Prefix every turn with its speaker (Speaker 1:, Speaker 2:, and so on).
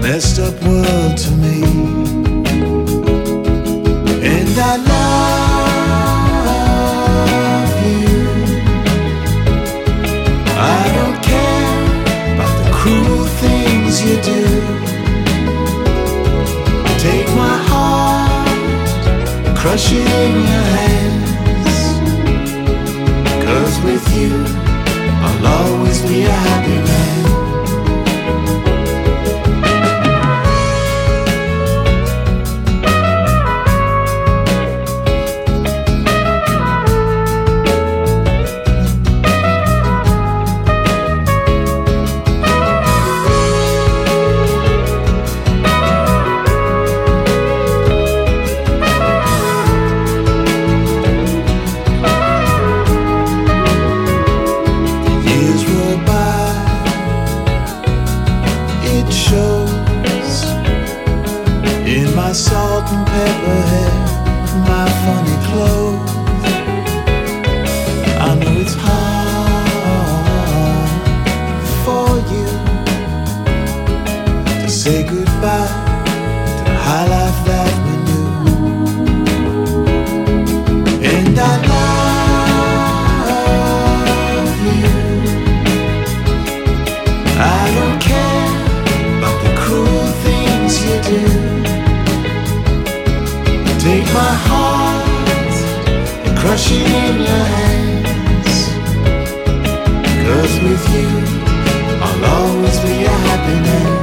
Speaker 1: messed up world to me. And I love you. I don't care about the cruel things you do. Take my heart, crush it in your hands. 'Cause with you I'll always be a happy man. In my salt and pepper hair, my funny clothes, I know it's hard for you to say goodbye to the high life that we knew. And I love you. I don't care about the cruel things you do. Take my heart and crush it in your hands. 'Cause with you I'll always be a happy man.